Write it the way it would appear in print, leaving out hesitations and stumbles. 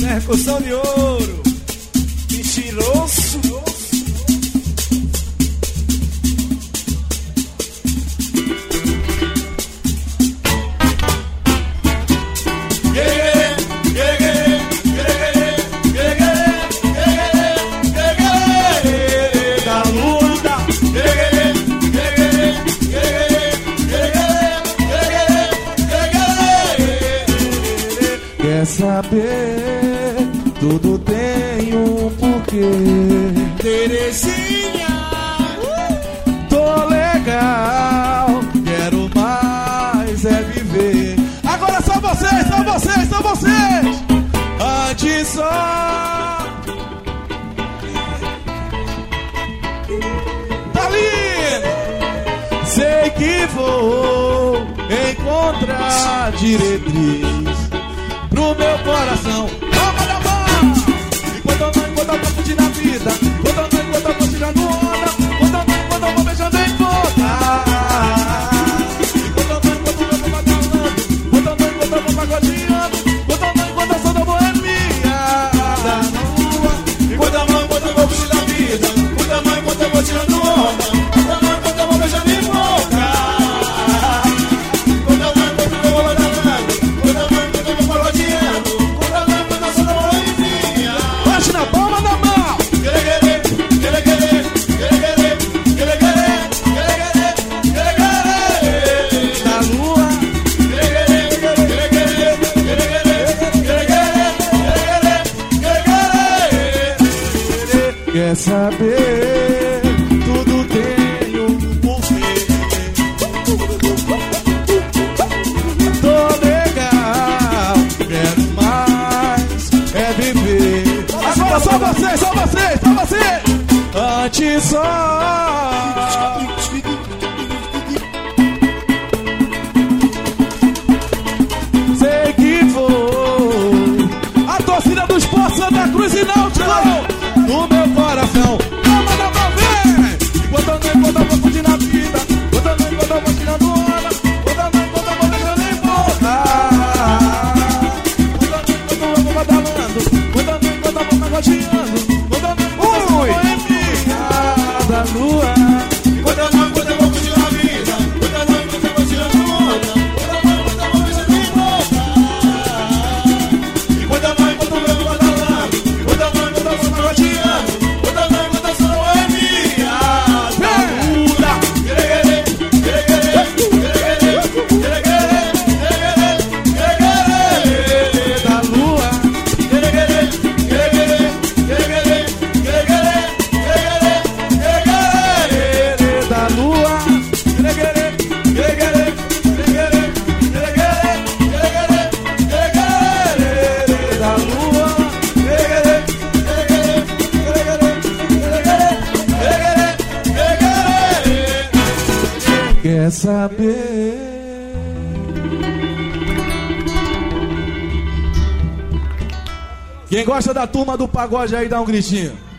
Percussão de ouro, mentiroso. Quer saber? Tudo tem um porquê. Terezinha, tô legal, quero mais é viver. Agora só vocês, só vocês, só vocês. Antes só tá lindo. Sei que vou encontrar diretriz pro meu coração. Vamos na mão! Enquanto eu tô curtindo a vida, enquanto eu tô tirando onda, enquanto eu vou beijando em boca. Enquanto eu vou batalhando, enquanto eu vou pagodeando, enquanto eu sou da boemia da rua. Enquanto eu vou curtindo a vida, enquanto eu vou tirando onda, enquanto eu vou beijando em boca. Enquanto eu vou batalhando, enquanto eu vou pagodeando, enquanto eu sou da boemia. Bate na palma da mão. Quer saber? Tudo tem um porquê. Tô legal, quero mais é viver. Agora só vocês, só vocês, só vocês. Antes só sei que vou. A torcida dos Esporte Santa Cruz e Náutico no meu coração. Vamos na mão, vem! Enquanto eu vou curtindo a vida, enquanto eu vou tirando onda, enquanto eu vou beijando em boca, enquanto eu vou badalando, enquanto eu vou pagodeando, enquanto eu vou boemia da lua. Enquanto eu vou curtindo a vida, enquanto eu vou tirando onda, enquanto eu vou beijando em boca, enquanto eu vou badalando, enquanto eu vou pagodeando, enquanto eu sou boemia da lua. Da lua. Da lua. Da lua. Quer saber? Quem gosta da turma do pagode aí, dá um gritinho.